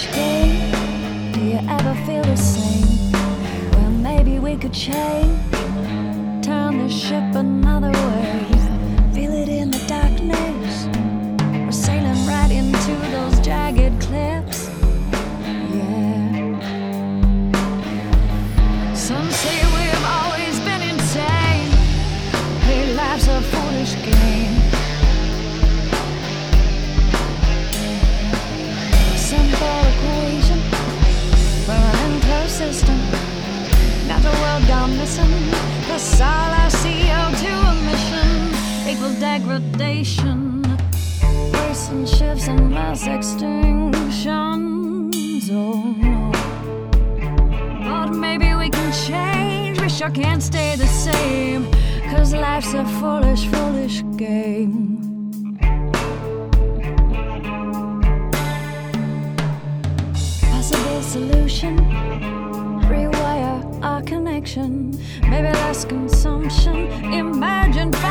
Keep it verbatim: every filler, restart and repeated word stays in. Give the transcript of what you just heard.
foolish game. Do you ever feel the same? Well, maybe we could change, turn the ship another way. Feel it in the darkness. We're sailing right into those jagged cliffs. Yeah. Some say we've always been insane. Hey, life's a foolish game. Simple equation for an enclosed system. Natural world gone missing. Plus all our C O two emissions equals degradation. Racing ships and mass extinctions. Oh no. But maybe we can change. We sure can't stay the same. Cause life's a foolish, foolish game. Possible solution, rewire our connection. Maybe less consumption. Imagine